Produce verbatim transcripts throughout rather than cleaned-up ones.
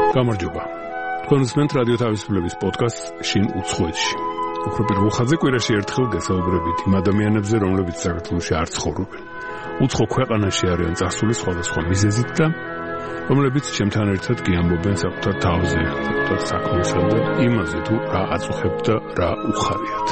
გამარჯობა. კონსმენტ რადიო თავისუფლების პოდკასტ შინ უცხოეთში. უფრო პირველ ხაზზე კვირაში ერთხელ გასაუბრებით იმ ადამიანებზე, რომლებიც საქართველოში არ ცხოვრობენ. უცხო ქვეყანაში არიან წასული სხვადასხვა მიზეზით და რომლებიც ჩემთან ერთად გიამბობენ საკუთარ თავზე, საკუთარ საქმესა და იმაზე თუ რა აწუხებთ და რა უხარიათ.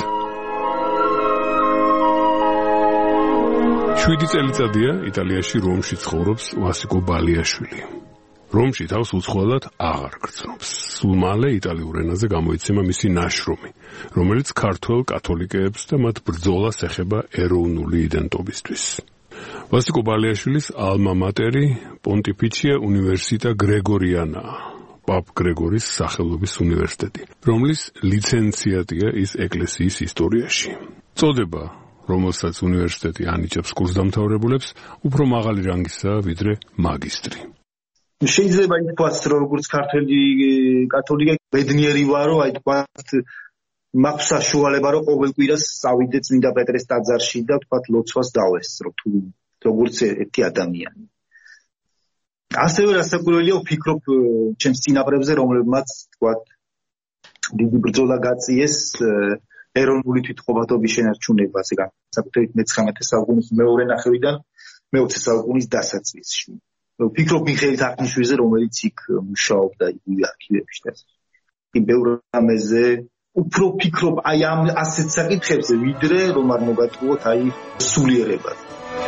შვიდი წელიწადია იტალიაში რომში ცხოვრობს ვასიკო ბალიაშვილი. რომში თავს უცხოელად აღარ გრძნობს. სულ მალე იტალიურ ენაზე გამოიცემა მისი ნაშრომი, რომელიც ქართველ კათოლიკეებს და მათ ბრძოლას ეხება ეროვნული იდენტობისთვის. ვასიკო ბალიაშვილის ალმა მატერი პონტიფიცია უნივერსიტა გრეგორიანაა, პაპ გრეგორის სახელობის უნივერსიტეტი, რომლის ლიცენციატია ის ეკლესიის ისტორიაში. წოდება, რომელსაც უნივერსიტეტი ანიჭებს კურსდამთავრებულებს, უფრო მაღალი რანგისაა ვიდრე მაგისტრი. შეიძლება ითქვას, რომ როგორც ქართველი კათოლიკე ბედნიერი ვარო, აი თქვათ, მაქვს საშუალება, რომ ყოველ კვირას წავიდე წმინდა პეტრეს ტაძარში და თქვათ ლოცვას დავესწრო, თუ როგორც ერთი ადამიანი. ასევე რასაკვირველია, ვფიქრობ ჩემს წინაპრებზე, რომლებმაც თქვათ დიდი ბრძოლა გაწიეს ეროვნული თვითმყოფადობის შენარჩუნებას, განსაკუთრებით მეცხრამეტე საუკუნის მეორე ნახევრიდან მეოცე საუკუნის დასაწყისში. ვფიქრობ მიხეილ თახნიშვილზე, რომელიც იქ მუშაობდა იგივე არქივებში და იმ ბევრ რამეზე უფრო ვფიქრობ აი ამ ასეთ საკითხებზე, ვიდრე რომ არ მოგატყუოთ აი სულიერებას.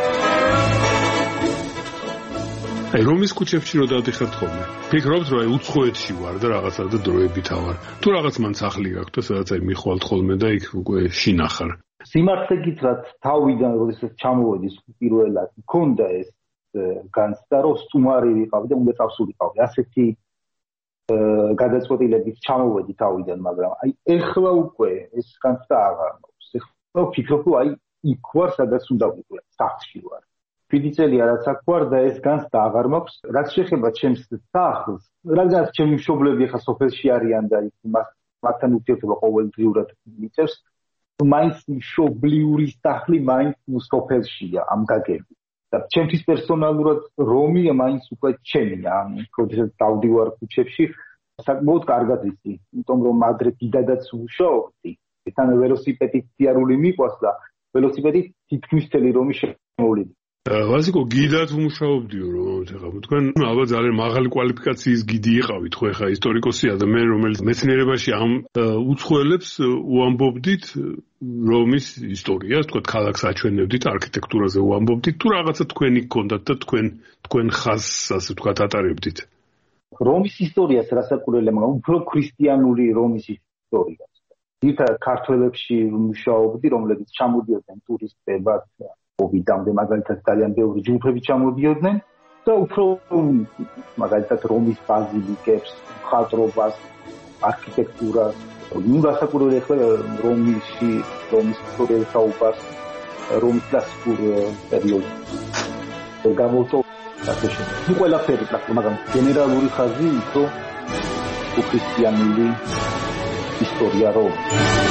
აი რომის ქუჩებში რო დავდიხართ ხოლმე. ფიქრობთ რომ აი უცხოეთში ვარ და რაღაცა და დროებით ავარ. თუ რაღაც მან სახლი გაქვთ და სადაც აი მიხვალთ ხოლმე და იქ უკვე შინახარ. სიმართლე გითხრათ, თავიდან როდესაც ჩამოვედი პირველად, მქონდა ეს განცდა, რომ სტუმარი ვიყავი და უნდა წავსულიყავი. ასეთი გადაწყვეტილებით ჩამოვედი თავიდან, მაგრამ აი ეხლა უკვე ეს განცდა აღარ მაქვს. ეხლა ვფიქრობ, რომ აი იქ ვარ, სადაც უნდა ვიყავი, სახლში ვარ. შვიდი წელია რაც აქ ვარ და ეს განცდა აღარ მაქვს. რაც შეეხება ჩემს სახლს, რადგან ჩემი მშობლები ახლა სოფელში არიან და იქ მათთან ურთიერთობა ყოველდღიურად მიწევს, მაინც მშობლიური სახლი მაინც სოფელშია ამ გაგებით. და ჩემთვის პერსონალურად რომი მაინც უკვე ჩემია, როდესაც დავდივარ ქუჩებში, საკმაოდ კარგად ვიცი, იმიტომ რომ ადრე დიდადაც ვმუშაობდი, თან ველოსიპედით სიარული მიყვას და ველოსიპედით თითქმის მთელი რომი შემოვლინე. ვასიკო, გიდად ვმუშაობდიო, რომ ეხლა თქვენ ალბათ ძალიან მაღალი კვალიფიკაციის გიდი იყავით, ხო ეხლა ისტორიკოსია და მე რომელიც მეცნიერებაში ამ უცხოელებს უამბობდით რომის ისტორიას, თქვა ქალაქს აჩვენებდით, არქიტექტურაზე უამბობდით, თუ რაღაცა თქვენი გქონდათ და თქვენ თქვენ ხაზს ასე თქვა ატარებდით. რომის ისტორიას რასაკვირველია, მაგრამ უფრო ქრისტიანული რომის ისტორიას. ძირითადად ქართველებში ვმუშაობდი, რომლებიც ჩამოდიოდნენ ტურისტებად, კოვიდამდე მაგალითად ძალიან ბევრი ჯგუფები ჩამოდიოდნენ და უფრო მაგალითად რომის ბაზილიკებს, მხატვრობას, არქიტექტურას, ნუ რასაკვირველია ახლა რომში, რომის ისტორიაზე საუბარს, რომის კლასიკურ პერიოდში. გამოვთო ასე შემდეგ. ნუ ყველაფერი პრაქტიკულად, მაგრამ გენერალური ხაზი იყო ქრისტიანული ისტორია რომის.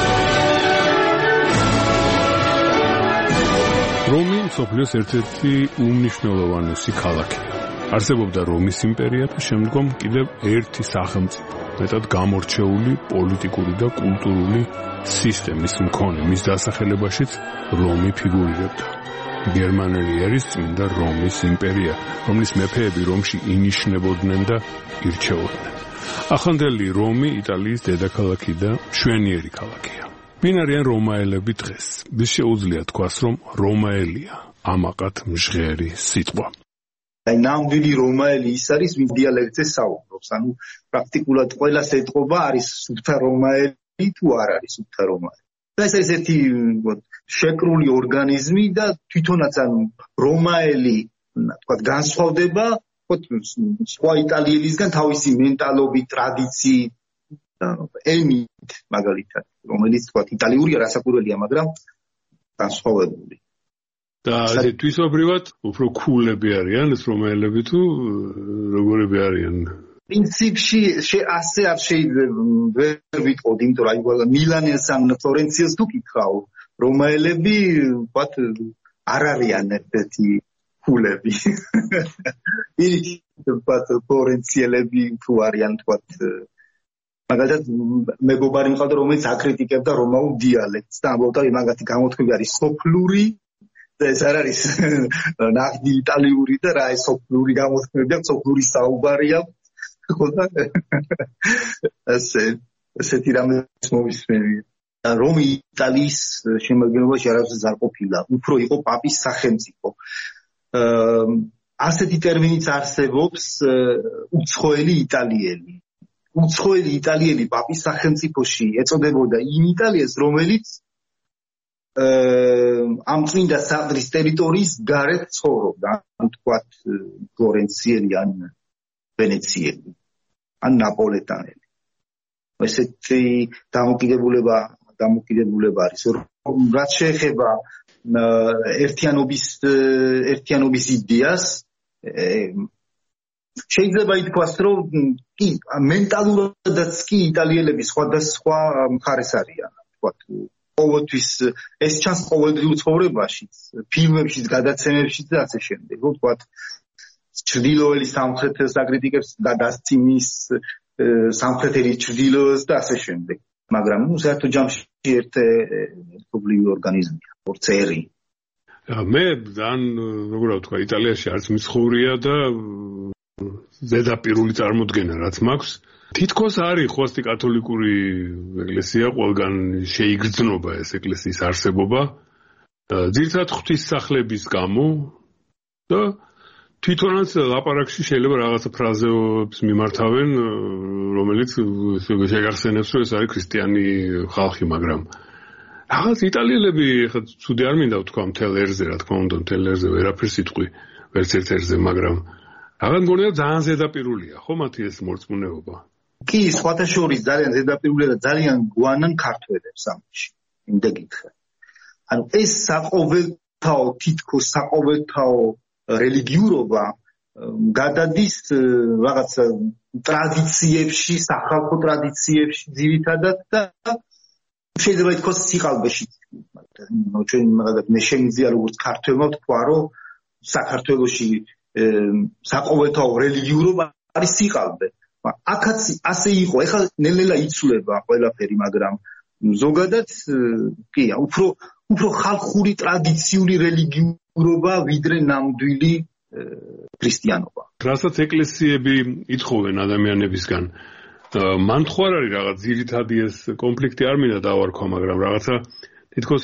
რომი მსოფლიოს ერთ-ერთი უმნიშვნელოვანესი ქალაქია. არსებობდა რომის იმპერია და შემდგომ კიდევ ერთი სახელმწიფო, მეტად გამორჩეული პოლიტიკური და კულტურული სისტემის მქონე, მის დასახელებაშიც რომი ფიგურირებდა. გერმანელი ერის წმინდა რომის იმპერია, რომლის მეფეები რომში ინიშნებოდნენ და ირჩეოდნენ. ახლანდელი რომი იტალიის დედაქალაქი და მშვენიერი ქალაქია. ვინ არიან რომაელები დღეს? ვის შეუძლია თქვას, რომ რომაელია ამაყად მჟღერი სიტყვა. აი ნამდვილი რომაელი ის არის, ვინ დიალექტზე საუბრობს. ანუ პრაქტიკულად ყველას ეტყობა არის სუფთა რომაელი თუ არ არის სუფთა რომაელი. და ეს არის ერთი შეკრული ორგანიზმი და თვითონაც ანუ რომაელი, თქვათ, განსხვავდება, თქვათ, სხვა იტალიელისგან თავისი მენტალობით, ტრადიციით, ენით მაგალითად, რომელიც თქვათ იტალიურია, რასაკვირველია, მაგრამ განსხვავებული. და თვისობრივად უფრო კულები არიან ეს რომაელები თუ როგორები არიან? პრინციპში ასე არ შეიძლება ვერ ვიტყოდი, იმიტომ რომ აი მილანელს ან ფლორენციას თუ კითხავ, რომაელები ვთქვათ არ არიან ერთი ფულები. პირიქით ვთქვათ ფლორენციელები თუ არიან ვთქვათ მაგალითად მეგობარი მყავდა რომელიც აკრიტიკებდა რომაულ დიალექტს და ამბობდა მაგათი გამოთქმები არის სოფლური და ეს არ არის ნახდი იტალიური და რა ეს სოფლური გამოთქმები აქვს სოფლური საუბარი აქვს ხო და ესე ესეთი რამეს მოვისმენია რომ იტალიის შემადგენლობაში არავის არ ყოფილა უფრო იყო პაპის სახელმწიფო ასეთი ტერმინიც არსებობს უცხოელი იტალიელი უცხოელი იტალიელი პაპის სახელმწიფოში ეწოდებოდა იმ იტალიას რომელიც ამ წმინდა საყდრის ტერიტორიის გარეთ ცხოვრობდა ან თქვათ ფლორენციელი ან ვენეციელი ან ნაპოლეტანელი ესეთი დამოკიდებულება დამოკიდებულება არის რაც შეეხება ერთიანობის ერთიანობის იდეას შეიძლება ითქვას რომ კი მენტალურადაც კი იტალიელები სხვადასხვა მხარეს არიან ვთქვათ ყოველთვის ეს ჩანს ყოველდღიურ ცხოვრებაშიც ფილმებშიც გადაცემებშიც და ასე შემდეგ ვთქვათ ჩრდილოელი სამხრეთს აკრიტიკებს და დასცინის სამხრეთელი ჩრდილოელს და ასე შემდეგ მაგრამ ნუ საერთო ჯამში ერთ ერთობლივი ორგანიზმია ორცერი მე ძალიან როგორ ვთქვა იტალიაში არც მიცხოვრია და ზედაპირული წარმოდგენა რაც მაქვს თითქოს არის ხოსტი კათოლიკური ეკლესია ყველგან შეიგრძნობა ეს ეკლესიის არსებობა ძირითადად ღვთისმსახლების გამო და თვითონაც ლაპარაკში შეიძლება რაღაცა ფრაზეებს მიმართავენ რომელიც შეგახსენებს რომ ეს არის ქრისტიანი ხალხი მაგრამ რაღაც იტალიელები ხა ცუდი არ მინდა ვთქვა მთელ ერზე რა თქმა უნდა მთელ ერზე ვერაფერს იტყვი ვერც ერთ ერზე მაგრამ რაღაც მგონია ძალიან ზედაპირულია ხო მათი ეს მორწმუნეობა კი სხვათა შორის ძალიან ზედაპირულია და ძალიან გვანან ქართველებს ამაში იმდა გითხრა ანუ ეს საყოველთაო თითქოს საყოველთაო რელიგიურობა გადადის რაღაც ტრადიციებში სახალხო ტრადიციებში ძირითადად და შეიძლება ითქვას სიყალბეში მაგრამ ჩვენ მაგალითად მე შემიძლია როგორც ქართველმა ვთქვა რომ საქართველოში საყოველთაო რელიგიურობა არის სიყალბე აქაც ასე იყო ეხლა ნელ-ნელა იცვლება ყველაფერი მაგრამ ზოგადად კი უფრო უფრო ხალხური ტრადიციული რელიგიურობა ვიდრე ნამდვილი ქრისტიანობა რასაც ეკლესიები ითხოვენ ადამიანებისგან მან ხო არ არის რაღაც ძირითადი ეს კონფლიქტი არ მინდა დავარქვა მაგრამ რაღაცა თითქოს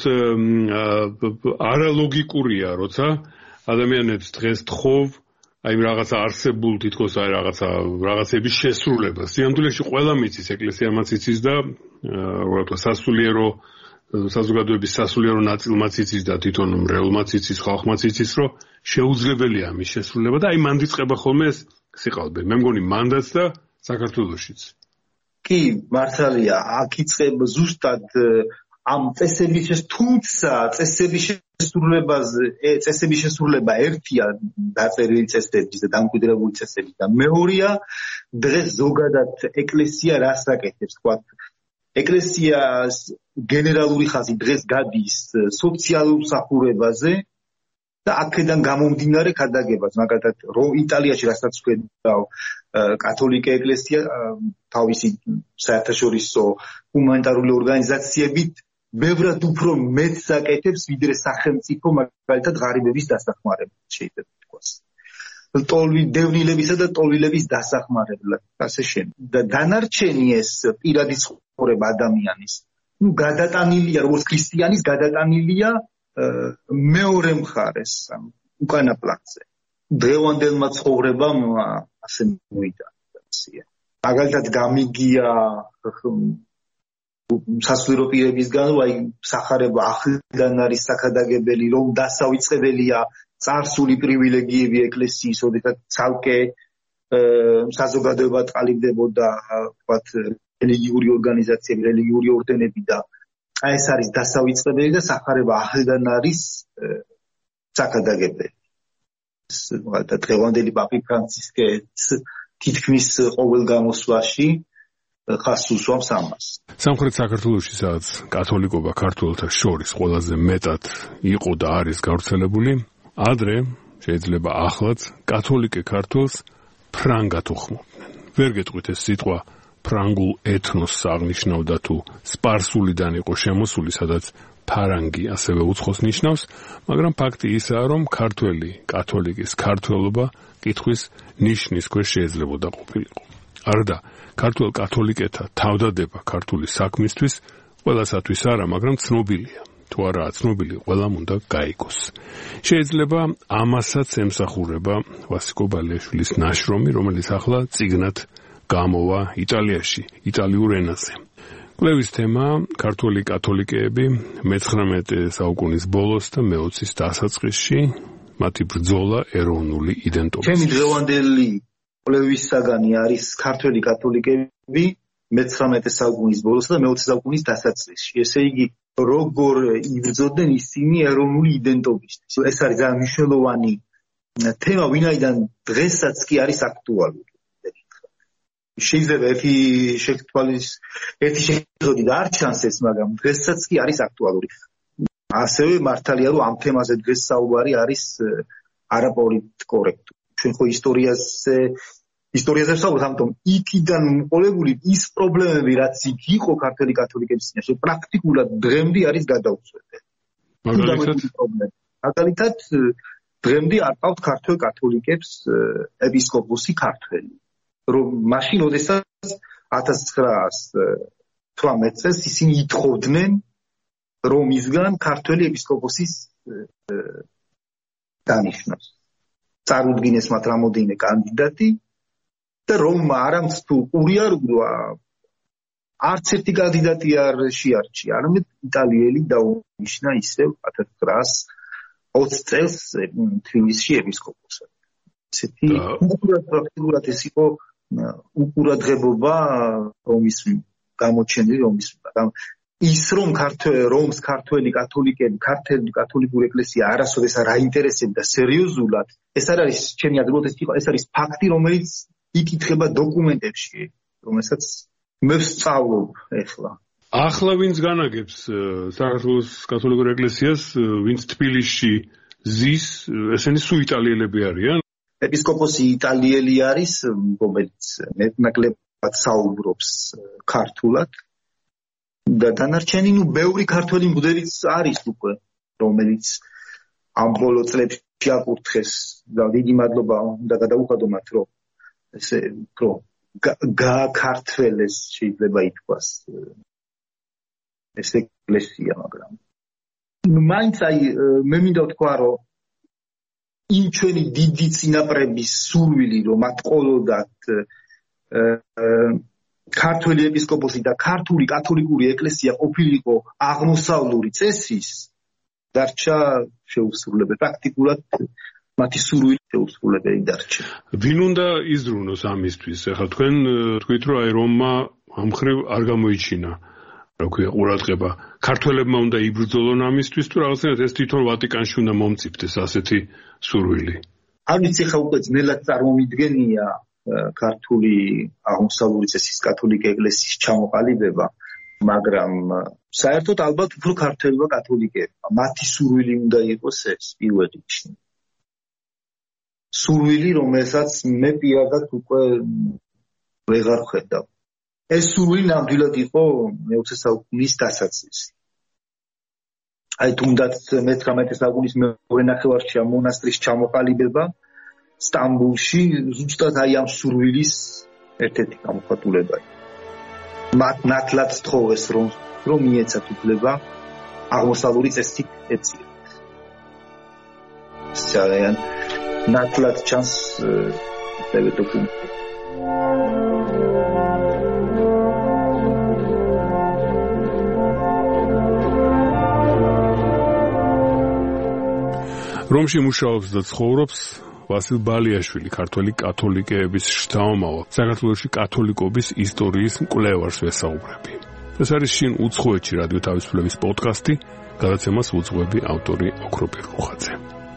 არალოგიკურია როცა ადამიანებს დღეს თხოვ აი რაღაცა არსებულ თითქოს აი რაღაცა რაღაცების შესრულება სიამდვილეში ყველა მიცის ეკლესიამაც იცის და რა თქმა სასულიერო საზოგადოების სასულიერო ნაწილმაც იცის და თვითონ მრევლმაც იცის ხალხმაც იცის რომ შეუძლებელია ამის შესრულება და აი მან დიწყება ხოლმე ეს სიყალბე მე მგონი მანდაც და საქართველოშიც კი მართალია აქ იწყება ზუსტად ამ წესების თუმცა წესების შესრულებაზე წესების შესრულება ერთია დაწერილი წესების და დამკვიდრებული წესების და მეორეა დღეს ზოგადად ეკლესია რას აკეთებს თქვა ეკლესიას გენერალური ხაზი დღეს გადის სოციალურ მსახურებაზე და აქედან გამომდინარე ქადაგებას მაგალითად რომ იტალიაში რასაც ვხედავ კათოლიკე ეკლესია თავისი საერთაშორისო ჰუმანიტარული ორგანიზაციებით ბევრად უფრო მეტს აკეთებს ვიდრე სახელმწიფო მაგალითად ღარიბების დასახმარებლად შეიძლება თქვას ტოლვი დევნილებისა და ტოლვილების დასახმარებლად ასე შემდეგ და დანარჩენი ეს პირადი ცხოვრება ადამიანის ნუ გადატანილია როგორც ქრისტიანის გადატანილია მეორე მხარეს უკანა პლანზე დღევანდელმა ცხოვრებამ ასე მოიტანა მაგალითად გამიგია სასულიერო პირებისგან რომ აი სახარება ახლიდან არის საქადაგებელი რომ დასავიწყებელია წარსული პრივილეგიები ეკლესიის ოდესაც ცალკე საზოგადოება წყალიბდებოდა ვთქვათ რელიგიური ორგანიზაციები რელიგიური ორდენები და აი ეს არის დასავიწყებელი და სახარება ახლიდან არის საქადაგებელი მაგალითად დღევანდელი პაპი ფრანცისკეც თითქმის ყოველ გამოსვლაში ხას უსვამს ამას. სამხრეთ საქართველოში სადაც კათოლიკობა ქართველთა შორის ყველაზე მეტად იყო და არის გავრცელებული, ადრე შეიძლება ახლაც კათოლიკე ქართველს ფრანგად უხმობდნენ. ვერ გეტყვით ეს სიტყვა ფრანგულ ეთნოსს აღნიშნავდა თუ სპარსულიდან იყო შემოსული, სადაც ფარანგი ასევე უცხოს ნიშნავს, მაგრამ ფაქტი ისაა, რომ ქართველი კათოლიკის ქართველობა კითხვის ნიშნის ქვეშ შეიძლებოდა ყოფილიყო. არდა ქართველ კათოლიკეთა თავდადება ქართული საქმისთვის ყველასათვის არა, მაგრამ ცნობილია. თუ არაა ცნობილი, ყველამ უნდა გაიგოს. შეიძლება ამასაც ემსახურება ვასიკო ბალიაშვილის ნაშრომი, რომელიც ახლა წიგნად გამოვა იტალიაში, იტალიურ ენაზე. კვლევის თემა ქართული კათოლიკეები მეცხრამეტე საუკუნის ბოლოს და მეოცის დასაწყისში, მათი ბრძოლა ეროვნული იდენტობის. ჩემი დღევანდელი კვლევის საგანი არის ქართველი კათოლიკეები მეცხრამეტე საუკუნის ბოლოს და მეოცე საუკუნის დასაწყისში. ესე იგი, როგორ იბრძოდნენ ისინი ეროვნული იდენტობისთვის. ეს არის ძალიან მნიშვნელოვანი თემა, ვინაიდან დღესაც კი არის აქტუალური. შეიძლება ერთი შეთვალის ერთი შეხედვით არ ჩანს ეს, მაგრამ დღესაც კი არის აქტუალური. ასევე მართალია, რომ ამ თემაზე დღეს საუბარი არის არაპოლიტკორექტული. ჩვენ ხო ისტორიაზე ისტორიაზე ვსაუბრობთ, ამიტომ იქიდან მოყოლებული ის პრობლემები, რაც იქ იყო ქართველი კათოლიკების წინაშე, პრაქტიკულად დღემდე არის გადაუცვლელი. მაგალითად, დღემდე არ ყავთ ქართველ კათოლიკებს ეპისკოპოსი ქართველი. რომ მაშინ ოდესაც ათას ცხრაას თვრამეტ წელს ისინი ითხოვდნენ რომ ისგან ქართველი ეპისკოპოსის დანიშნოს. წარუდგინეს მათ რამოდენიმე კანდიდატი და რომ არამც თუ ურიარგვა არც ერთი კანდიდატი არ შეარჩია, არამედ იტალიელი დაუნიშნა ისევ ათას ცხრაას ოცი წელს თბილისში ეპისკოპოსად. ესეთი უყურადღებულად ეს იყო უყურადღებობა რომის გამოჩენილი რომის მაგრამ ის რომ ქართველ რომს ქართველი კათოლიკები ქართული კათოლიკური ეკლესია არასოდეს არ აინტერესებდა სერიოზულად, ეს არ არის ჩემი აზრით, ეს არის ფაქტი, რომელიც იკითხება დოკუმენტებში, რომელსაც მე ვსწავლობ ეხლა. ახლა ვინც განაგებს საქართველოს კათოლიკურ ეკლესიას, ვინც თბილისში ზის, ესენი სულ იტალიელები არიან? ეპისკოპოსი იტალიელი არის, რომელიც მეტნაკლებად საუბრობს ქართულად და დანარჩენი, ნუ ბევრი ქართველი მღვდელიც არის უკვე, რომელიც ამ ბოლო წლებში აკურთხეს და დიდი მადლობა უნდა გადაუხადო მათ, რომ ესე უფრო გააქართველეს შეიძლება ითქვას ეს ეკლესია, მაგრამ მაინც აი მე მინდა ვთქვა, რომ იმ ჩვენი დიდი წინაპრების სურვილი, რომ მათ ყოლოდათ ქართველი ეპისკოპოსი და ქართული კათოლიკური ეკლესია ყოფილიყო აღმოსავლური წესის, დარჩა შეუსრულებელი. პრაქტიკულად მათი სურვილი შეუსრულებელი დარჩა. ვინ უნდა იზრუნოს ამისთვის? ახლა თქვენ თქვით, რომ აი რომმა ამ ხრივ არ გამოიჩინა, რა ქვია, ყურადღება. ქართველებმა უნდა იბრძოლონ ამისთვის, თუ რაღაცნაირად ეს თვითონ ვატიკანში უნდა მომწიფდეს ასეთი სურვილი. არ ვიცი, ხა უკვე ძნელად წარმომიდგენია ქართული აღმოსავლური წესის კათოლიკე ეკლესიის ჩამოყალიბება, მაგრამ საერთოდ ალბათ უფრო ქართველმა კათოლიკეებმა მათი სურვილი უნდა იყოს ეს პირველ რიგში. სურვილი, რომელსაც მე პირადად უკვე ვეღარ ხედავ. ეს სურვილი ნამდვილად იყო მეოცე საუკუნის დასაწყისი. აი თუნდაც მეცხრამეტე საუკუნის მეორე ნახევარში ამ მონასტრის ჩამოყალიბება სტამბულში ზუსტად აი ამ სურვილის ერთ-ერთი გამოხატულებაა. მათ ნათლად სთხოვეს რომ რომ მიეცათ უფლება აღმოსავლური წესით ეწიათ. ძალიან ნათლად ჩანს ეს დოკუმენტი. რომში მუშაობს და ცხოვრობს ვასილ ბალიაშვილი, ქართველი კათოლიკეების შთამომავალ, საქართველოში კათოლიკობის ისტორიის მკვლევარს ვესაუბრები. ეს არის შინ უცხოეთში რადიო თავისუფლების პოდკასტი, გადაცემას უძღვები ავტორი ოქრო პირლუხაძე.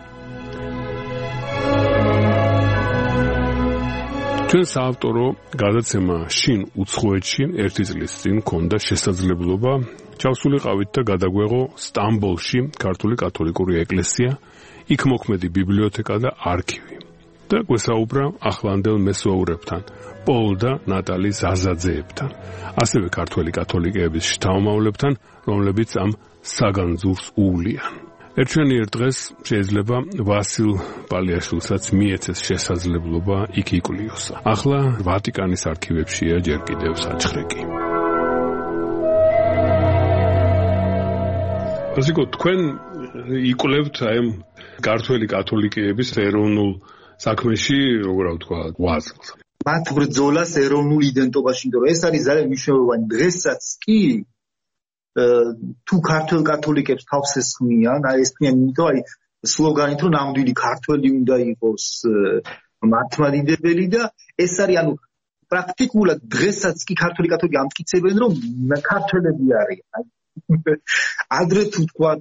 ჩვენ საავტორო გადაცემა შინ უცხოეთში ერთი წლის წინ ჰქონდა შესაძლებლობა ჩავსულიყავით და გადაგვეღო სტამბოლში ქართული კათოლიკური ეკლესია იქ მოქმედი ბიბლიოთეკა და არქივი. და გვესაუბრა ახლანდელ მესვეურებთან, პოლ და ნატალი ზაზაძეებთან, ასევე ქართველი კათოლიკეების შთამომავლებთან, რომლებიც ამ საგანძურს უვლიან. ერთვენიერ დღეს შეიძლება ვასილ პალიაშვილსაც მიეცეს შესაძლებლობა იქ იკვლიოსა. ახლა ვატიკანის არქივებშია ჯერ კიდევ საჩხრეკი. ასიკო, თქვენ იკვლევთ აი ამ ქართველი კათოლიკეების ეროვნულ საქმეში, როგორ ვთქვა, ვაზლს. მათ ბრძოლას ეროვნულ იდენტობაში, იმიტომ რომ ეს არის ძალიან მნიშვნელოვანი. დღესაც კი თუ ქართველ კათოლიკებს თავს ესხმიან, აი ესხმიან, იმიტომ აი სლოგანით რომ ნამდვილი ქართველი უნდა იყოს მართლმადიდებელი და ეს არის ანუ პრაქტიკულად დღესაც კი ქართული კათოლიკე ამტკიცებენ რომ ქართველები არიან. ადრე თუ თქვათ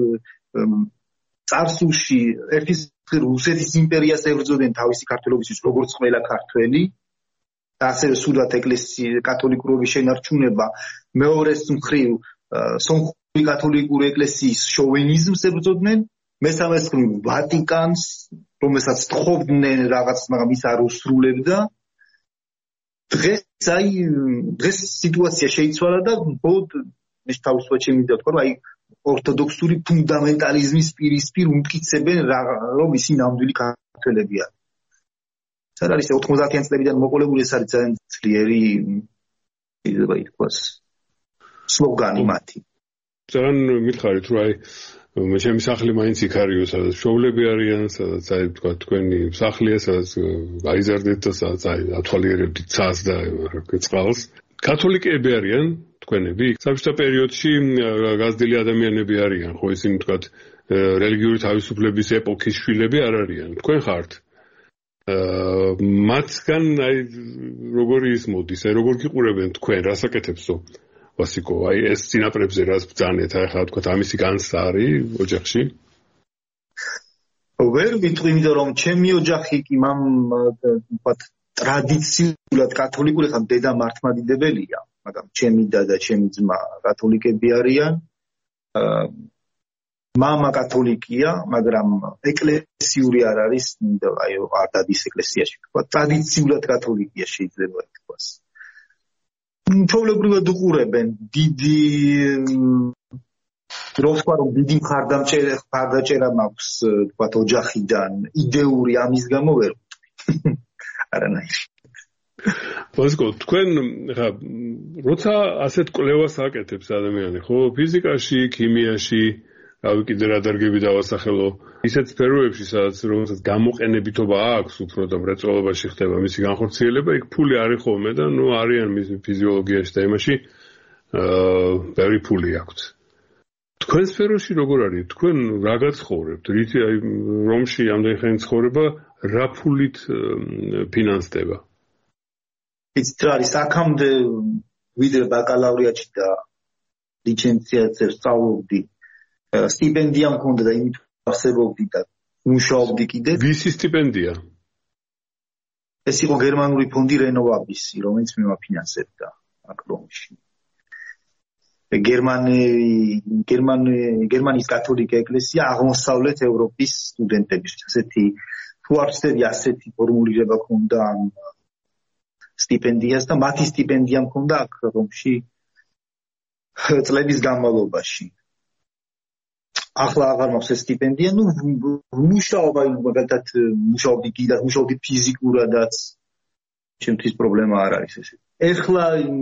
წარსულში ერთის რუსეთის იმპერიას ებრძოდნენ თავისი ქართველობისთვის როგორც ყველა ქართველი და ასევე სულათ ეკლესიის კათოლიკურობის შენარჩუნება მეორეს მხრივ სომხური კათოლიკური ეკლესიის შოვინიზმს ებრძოდნენ მესამეს მხრივ ვატიკანს რომელსაც თხოვდნენ რაღაც მაგრამ ის არ უსრულებდა დღეს აი დღეს სიტუაცია შეიცვალა და ბოდ ეს თავისუფლად შემიძლია თქვა რომ აი ორთოდოქსური ფუნდამენტალიზმის პირისპირ უმტკიცებენ რომ ისი ნამდვილი ქართველები არიან. ეს არის ოთხმოცდაათიან წლებიდან მოყოლებული ეს არის ძალიან ძლიერი შეიძლება ითქვას სლოგანი მათი. ძალიან მითხარით რომ აი ჩემი სახლი მაინც იქ არის სადაც შოვლები არიან სადაც აი თქვა თქვენი სახლია სადაც აიზარდეთ და სადაც აი ათვალიერებდით ცას და გეწყალს. კათოლიკეები არიან თქვენები საბჭოთა პერიოდში გაზრდილი ადამიანები არიან ხო ისინი თქვა რელიგიური თავისუფლების ეპოქის შვილები არ არიან თქვენ ხართ მათგან აი როგორი ის მოდის აი როგორ გიყურებენ თქვენ რასაკეთებსო ვასიკო აი ეს წინაპრებზე რას ბრძანეთ აი ხა თქვა ამისი განცდა არის ოჯახში ვერ ვიტყვი იმიტომ რომ ჩემი ოჯახი კი მამ თქვა ტრადიციულად კათოლიკური ხან დედა მართლმადიდებელია მაგრამ ჩემი და და ჩემი ძმა კათოლიკები არიან. მამა კათოლიკია, მაგრამ ეკლესიური არ არის, აი არ დადის ეკლესიაში. თქვა ტრადიციულად კათოლიკია შეიძლება ითქვას. ჩვეულებრივად უყურებენ დიდი როცა რომ დიდი მხარდამჭერა მხარდაჭერა მაქვს თქვა ოჯახიდან იდეური ამის გამო ვერ არანაირი ვასკო, თქვენ ხა როცა ასეთ კვლევას აკეთებს ადამიანი, ხო, ფიზიკაში, ქიმიაში, რავი კიდე რა დარგები დავასახელო, ისეთ სფეროებში, სადაც რომელსაც გამოყენებითობა აქვს უფრო და მრეწველობაში ხდება მისი განხორციელება, იქ ფული არის ხოლმე და ნუ არიან მის ფიზიოლოგიაში და იმაში აა ბევრი ფული აქვს. თქვენ სფეროში როგორ არის? თქვენ რა გაცხოვრებთ? რითი აი რომში ამდენი ხანი ცხოვრება, რა ფულით ფინანსდება? ის არის აქამდე ვიდრე ბაკალავრიატში და ლიცენზიაზე სწავლობდი სტიპენდია მქონდა და იმით არსებობდი და მუშაობდი კიდე ვისი სტიპენდია ეს იყო გერმანული ფონდი რენოვაბისი რომელიც მიმაფინანსებდა აქ რომში გერმანი გერმანი გერმანიის კათოლიკე ეკლესია აღმოსავლეთ ევროპის სტუდენტებისთვის ასეთი თუ არ ვცდები ასეთი ფორმულირება ქონდა სტიპენდიას და მათი სტიპენდია მქონდა აქ რომში წლების განმავლობაში. ახლა აღარ მაქვს ეს სტიპენდია, ну მუშაობა მაგალითად მუშაობდი კიდე მუშაობდი ფიზიკურადაც ჩემთვის პრობლემა არ არის ესე. ეხლა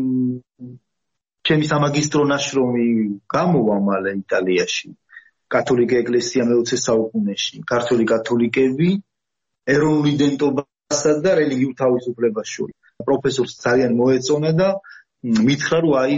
ჩემი სამაგისტრო ნაშრომი გამოვა მალე იტალიაში. კათოლიკე ეკლესია მეოცე საუკუნეში, ქართული კათოლიკები ეროვნულ იდენტობასა და რელიგიურ თავისუფლებას შორის. პროფესორს ძალიან მოეწონა და მითხრა რომ აი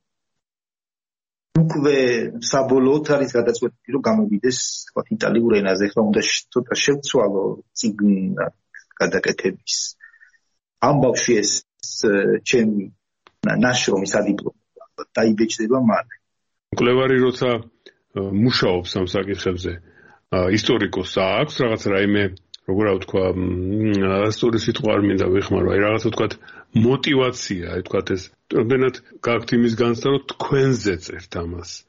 უკვე საბოლოოდ არის გადაწყვეტილი რომ გამოვიდეს თქვა იტალიურ ენაზე ხა უნდა ცოტა შევცვალო წიგნ გადაკეთების ამბავში ეს ჩემი ნაშრომი სადიპლომო დაიბეჭდება მალე მკვლევარი როცა მუშაობს ამ საკითხებზე ისტორიკოსს აქვს რაღაც რაიმე როგორ ვთქვა, ასწორი სიტყვა არ მინდა ვიხმარო, აი რაღაცა ვთქვა мотивация, აი ვთქვა ეს რამდენად გაქვთ იმის განცდა, რომ თქვენზე წერთ ამას.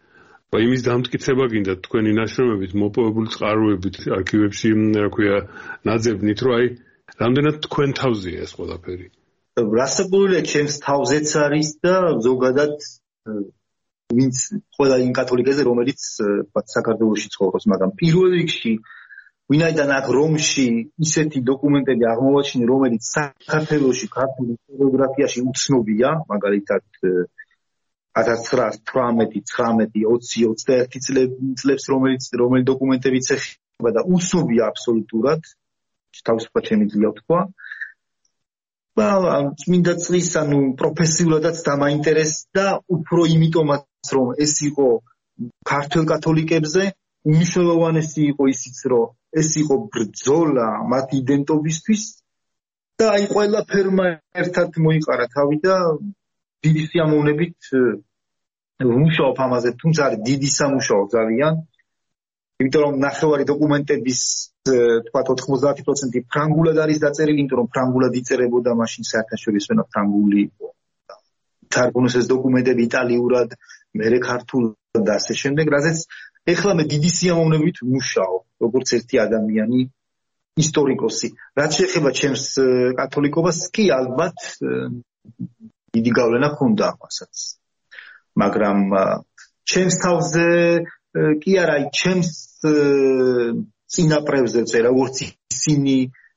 იმის დამტკიცება გინდა თქვენი ნაშრომებით მოპოვებული წყაროებით არქივებში რა ქვია ნაძებნით რომ აი რამდენად თქვენ თავზეა ეს ყველაფერი რასაკურველია ჩემს თავზეც არის და ზოგადად ვინც ყველა იმ კათოლიკეზე რომელიც თქვა საქართველოში ცხოვრობს მაგრამ პირველ რიგში ვინაიდან აქ რომში ისეთი დოკუმენტები აღმოვაჩინე რომელიც საქართველოში ქართულ ისტორიოგრაფიაში უცნობია მაგალითად ათას ცხრაასი თვრამეტი, ცხრამეტი, ოცი, ოცდაერთი წლებს რომელიც რომელი დოკუმენტებიც ეხება და უცნობია აბსოლუტურად თავისუფლად შემიძლია ვთქვა და წმინდა წლის ანუ პროფესიულადაც დამაინტერესდა უფრო იმიტომაც რომ ეს იყო ქართულ კათოლიკებზე უმნიშვნელოვანესი იყო ისიც რომ ეს იყო ბრძოლა მათი იდენტობისთვის და აი ყველაფერმა ერთად მოიყარა თავი და დიდი სიამოვნებით ვმუშაობ ამაზე, თუმცა არის დიდი სამუშაო ძალიან. იმიტომ რომ ნახევარი დოკუმენტების თქვათ ოთხმოცდაათი პროცენტი ფრანგულად არის დაწერილი, იმიტომ რომ ფრანგულად იწერებოდა მაშინ საერთაშორისო ფრანგული იყო. თარგმნეს ეს დოკუმენტები იტალიურად, მერე ქართულად და ასე შემდეგ, რაზეც ეხლა მე დიდი სიამოვნებით ვმუშაობ, როგორც ერთი ადამიანი ისტორიკოსი. რაც შეეხება ჩემს კათოლიკობას, კი ალბათ დიდი გავლენა ჰქონდა ამასაც. მაგრამ ჩემს თავზე კი არა, აი ჩემს წინაპრებზე წერა, როგორც ისინი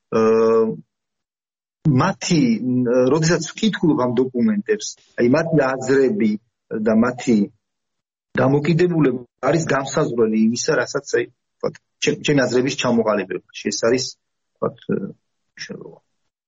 მათი, როდესაც ვკითხულობ ამ დოკუმენტებს, აი მათი აზრები და მათი დამოკიდებულება არის განსაზღვრელი იმისა, რასაც აი ვთქვათ, ჩემი აზრების ჩამოყალიბებაში. ეს არის ვთქვათ შეიძლება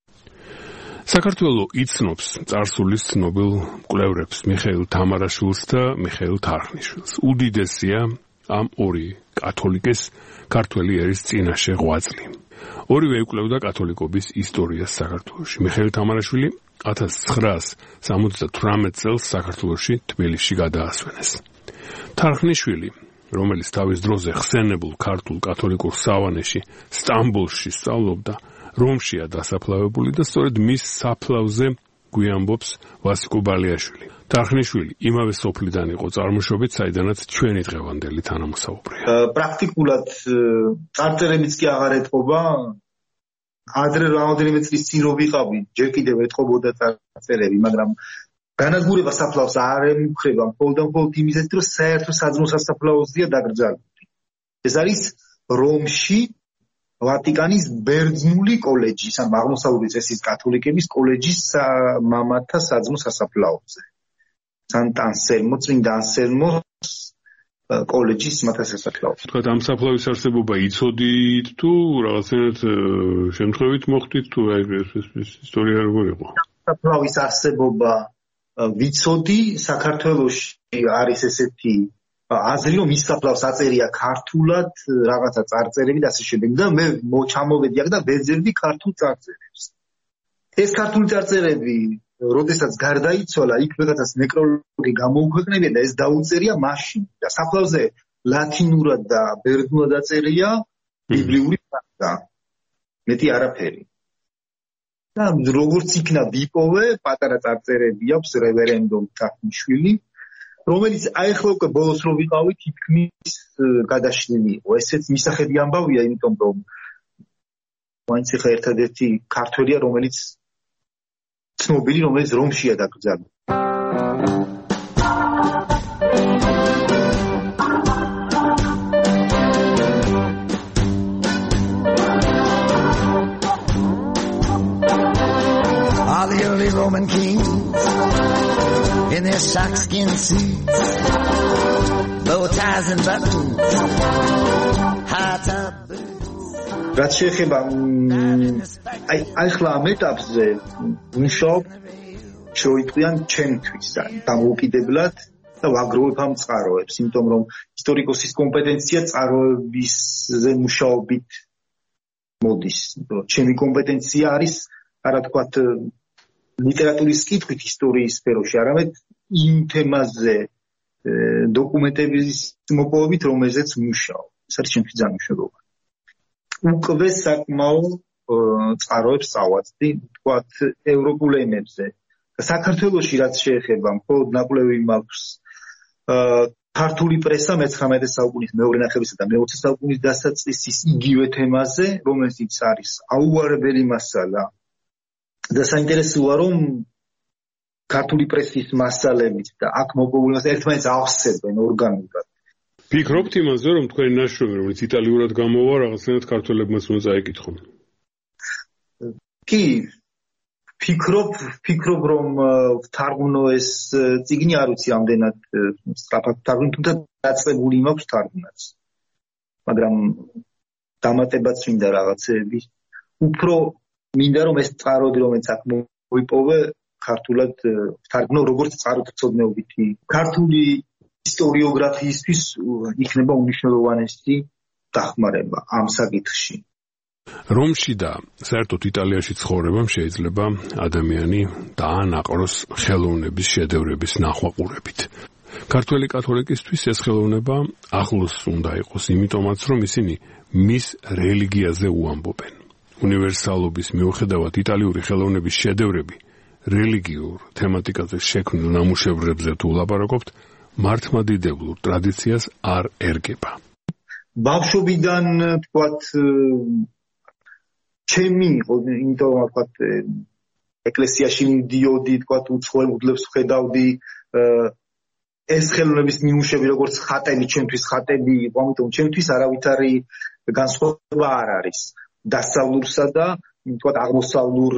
საქართველო იცნობს წარსულის ცნობილ მკვლევრებს მიხეილ თამარაშვილს და მიხეილ თარხნიშვილს. უდიდესია ამ ორი კათოლიკეს ქართველი ერის წინაშე ღვაწლი. ორივე იკვლევდა კათოლიკობის ისტორიას საქართველოში. მიხეილ თამარაშვილი ათას ცხრაასი სამოცდათვრამეტ წელს საქართველოში თბილისში გადაასვენეს. თარხნიშვილი, რომელიც თავის დროზე ხსენებულ ქართულ კათოლიკურ სავანეში სტამბოლში სწავლობდა, რომშია დასაფლავებული და სწორედ მის საფლავზე გვიამბობს ვასიკო ბალიაშვილი. თარხნიშვილი იმავე სოფლიდან იყო წარმოშობით, საიდანაც ჩვენი დღევანდელი თანამოსაუბრეა. პრაქტიკულად წარწერებიც კი აღარ ეთყობა. ადრე რამოდენიმე წლის წინ რო ვიყავი, ჯერ კიდევ ეთყობოდა წარწერები, მაგრამ განადგურება საფლავს არ ემუქრება მხოლოდ და მხოლოდ იმისათვის, რომ საერთო საძმო სასაფლაოზეა დაკრძალული. ეს არის რომში ვატიკანის ბერძნული კოლეჯის, ან აღმოსავლური წესის კათოლიკების კოლეჯის მამათა საძმო სასაფლაოზე. სანტ ანსელმო, წმინდა ანსელმოს კოლეჯის მამათა სასაფლაოზე. თქვა ამ საფლავის არსებობა იცოდით თუ რაღაცნაირად შემთხვევით მოხდით თუ ეს ისტორია როგორ იყო? საფლავის არსებობა ვიცოდი, საქართველოში არის ესეთი აზრი რომ ის საფლავს აწერია ქართულად, რაღაცა წარწერები და ასე შემდეგ და მე ჩამოვედი აქ და ვეძებდი ქართულ წარწერებს. ეს ქართული წარწერები, როდესაც გარდაიცვალა, იქ რაღაცას ნეკროლოგი გამოუქვეყნებია და ეს დაუწერია მაშინ და საფლავზე ლათინურად და ბერძნულად აწერია ბიბლიური ფრაზა. მეტი არაფერი. და როგორც იქნა ვიპოვე, პატარა წარწერები აქვს რევერენდო თარხნიშვილი, რომელიც აი ახლა უკვე ბოლოს რო ვიყავი, თითქმის გადაშლილი იყო. ესეც მისახედი ამბავია, იმიტომ რომ მაინც ახლა ერთადერთი ქართველია, რომელიც ცნობილი, რომელიც რომშია დაკრძალული. All the early Roman kings in their sheepskin suits, bow ties and buttons, high top boots. რაც შეეხება აი ახლა ამ ეტაპზე ვიმუშაობ შეუიტყვიან ჩემთვის დამოუკიდებლად და ვაგროვებ ამ წყაროებს, იმიტომ რომ ისტორიკოსის კომპეტენცია წყაროებისზე მუშაობით მოდის. ჩემი კომპეტენცია არის არა თქვათ ლიტერატურის კითხვით ისტორიის სფეროში, არამედ იმ თემაზე დოკუმენტების მოპოვებით, რომელზეც ვმუშაობ. ეს არის ჩემთვის ძალიან მნიშვნელოვანი. უკვე საკმაო წყაროებს წავაწყდი, თქვათ ევროპულ ენებზე. საქართველოში რაც შეეხება, მხოლოდ ნაკვლევი მაქვს ქართული პრესა მეცხრამეტე საუკუნის მეორე ნახევრისა და მეოცე საუკუნის დასაწყისის იგივე თემაზე, რომელიც არის აუარებელი მასალა და საინტერესოა, რომ ქართული პრესის მასალებით და აქ მოპოვებული მასალები ერთმანეთს ავსებენ ორგანულად. ფიქრობთ იმაზე, რომ თქვენი ნაშრომი, რომელიც იტალიურად გამოვა, რაღაცნაირად ქართველებმაც უნდა წაიკითხონ? კი, ფიქრობ, ფიქრობ, რომ ვთარგმნო ეს წიგნი, არ ვიცი ამდენად სწრაფად ვთარგმნო, თუმცა დაწყებული მაქვს თარგმნაც. მაგრამ დამატებაც მინდა რაღაცეები. უფრო მინდა რომ ეს წყაროები, რომელიც აქ მოვიპოვე, ქართულად ვთარგმნო, როგორც წყაროთმცოდნეობითი. ქართული ისტორიოგრაფიისთვის იქნება უნიშნელოვანესი დახმარება ამ საკითხში. რომში და საერთოდ იტალიაში ცხოვრებამ შეიძლება ადამიანი დაანაყროს ხელოვნების შედევრების ნახვაყურებით. ქართველი კათოლიკისთვის ეს ხელოვნება ახლოს უნდა იყოს, იმიტომაც რომ ისინი მის რელიგიაზე უამბობენ. უნივერსალობის მიუხედავად იტალიური ხელოვნების შედევრები რელიგიურ თემატიკაზე შექმნილ ნამუშევრებზე თუ ვლაპარაკობთ, მართლმადიდებლურ ტრადიციას არ ერგება. ბავშვობიდან თქვათ ჩემი იყო, იმიტომ რომ თქვათ ეკლესიაში მიდიოდი, თქვათ უცხოელ მუდლებს ვხედავდი, ეს ხელოვნების ნიმუშები როგორც ხატები, ჩემთვის ხატები იყო, ამიტომ ჩემთვის არავითარი განსხვავება არ არის დასავლურსა და თქვათ აღმოსავლურ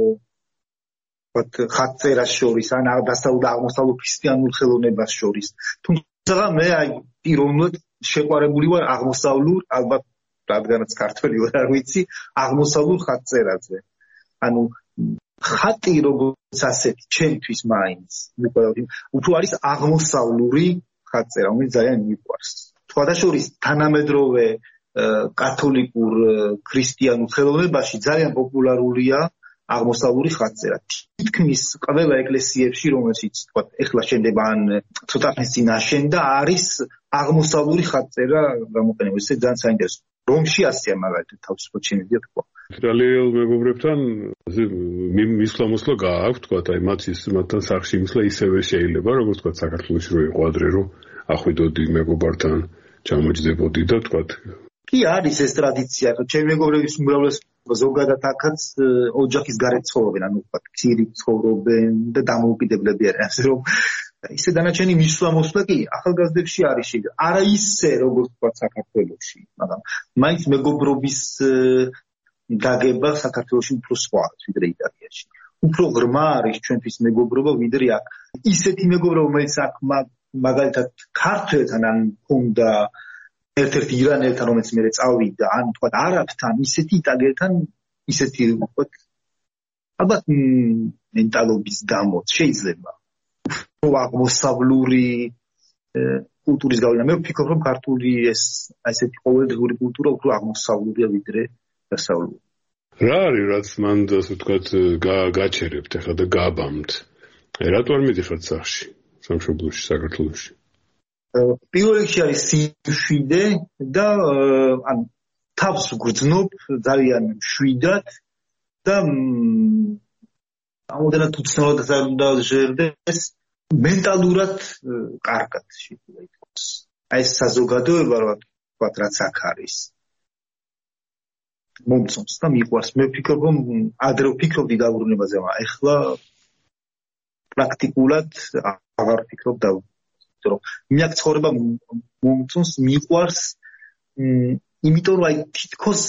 თქვათ ხატწერას შორის, ან დასავლურ და აღმოსავლურ ქრისტიანულ ხელოვნებას შორის. თუმცა მე აი პიროვნულად შეყვარებული ვარ აღმოსავლურ, ალბათ რადგანაც ქართველი ვარ, არ ვიცი, აღმოსავლურ ხატწერაზე. ანუ ხატი როგორც ასეთი ჩემთვის მაინც უფრო არის აღმოსავლური ხატწერა, რომელიც ძალიან მიყვარს. სხვადასხვა თანამედროვე კათოლიკურ ქრისტიანულ ხელოვნებაში ძალიან პოპულარულია აღმოსავლური ხატწერა. თითქმის ყველა ეკლესიებში, რომელშიც თქვა ეხლა შენდება ან ცოტა ხნის წინ აშენდა, არის აღმოსავლური ხატწერა გამოყენებული. ეს ძალიან საინტერესოა. რომში ასეა მაგალითად თავისუფლად შემიძლია თქვა. იტალიელ მეგობრებთან მისვლა-მოსვლა გააქვთ, თქვა, აი მათის მათთან სახში მისვლა ისევე შეიძლება, როგორც თქვა საქართველოში რო იყო ადრე, რომ ახვიდოდი მეგობართან, ჩამოჯდებოდი და თქვა. კი არის ეს ტრადიცია, რომ ჩემი მეგობრების უმრავლესობა ზოგადად აქაც ოჯახის გარეთ ცხოვრობენ, ანუ თქვა ცირით ცხოვრობენ და დამოუკიდებლები არიან, ასე რომ ისე დანარჩენი მისვლა-მოსვლა კი ახალგაზრდებში არის შეიძლება. არა ისე როგორც თქვა საქართველოში, მაგრამ მაინც მეგობრობის გაგება საქართველოში უფრო სხვა არის ვიდრე იტალიაში. უფრო ღრმა არის ჩვენთვის მეგობრობა ვიდრე აქ. ისეთი მეგობრობა, რომელიც აქ მაგალითად ქართველთან ან მქონდა ერთ-ერთი ირანელთან, რომელიც მერე წავიდა, ან თქვა არაბთან, ისეთი იტალიელთან, ისეთი თქვა ალბათ მენტალობის გამოც შეიძლება. აღმოსავლური კულტურის გავლენა. მე ვფიქრობ, რომ ქართული ეს ასეთი ყოველდღიური კულტურა უფრო აღმოსავლურია ვიდრე დასავლური. რა არის, რაც მან ასე ვთქვათ, გაჩერებთ ახლა და გაბამთ? რატო არ მიდიხართ სახში, სამშობლოში, საქართველოში? პირველ რიგში არის სიმშვიდე და ან თავს ვგრძნობ ძალიან მშვიდად და ამოდენად უცნაურად არ უნდა ჟერდეს მენტალურად კარგად შეიძლება ითქვას. აი ეს საზოგადოება ვთქვათ, რაც აქ არის. მომწონს და მიყვარს. მე ვფიქრობ, რომ ადრე ვფიქრობდი დაბრუნებაზე, მაგრამ ეხლა პრაქტიკულად აღარ ვფიქრობ და რომ მე აქ ცხოვრება მომწონს, მიყვარს, იმიტომ რომ აი თითქოს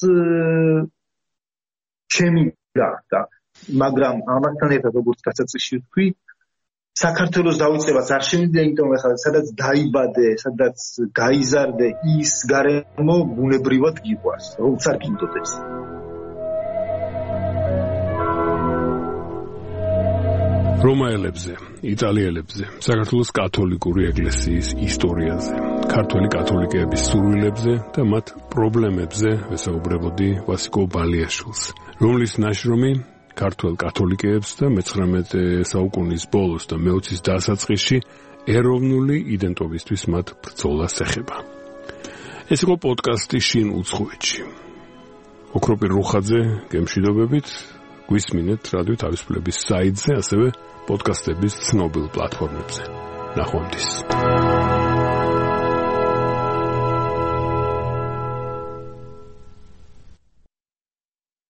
ჩემი გახდა, მაგრამ ამასთან ერთად როგორც დასაწყისში ვთქვი, საქართველოს დავიწყებას არ შემიძლია, იმიტომ რომ ახლა სადაც დაიბადე, სადაც გაიზარდე, ის გარემო ბუნებრივად გიყვარს, რომ არ გინდოდეს. რომაელებზე, იტალიელებზე, საქართველოს კათოლიკური ეკლესიის ისტორიაზე, ქართველი კათოლიკეების სურვილებზე და მათ პრობლემებზე ვესაუბრებოდი ვასიკო ბალიაშვილს, რომლის ნაშრომი ქართველ კათოლიკეებს და მეცხრამეტე საუკუნის ბოლოს და მეოცის დასაწყისში ეროვნული იდენტობისთვის მათ ბრძოლას ეხება. ეს იყო პოდკასტი შინ უცხოეთში. ოქროპირ რუხაძე გემშვიდობებით, გვისმინეთ რადიო თავისუფლების საიტზე, ასევე პოდკასტების ცნობილ პლატფორმებზე. ნახვამდის.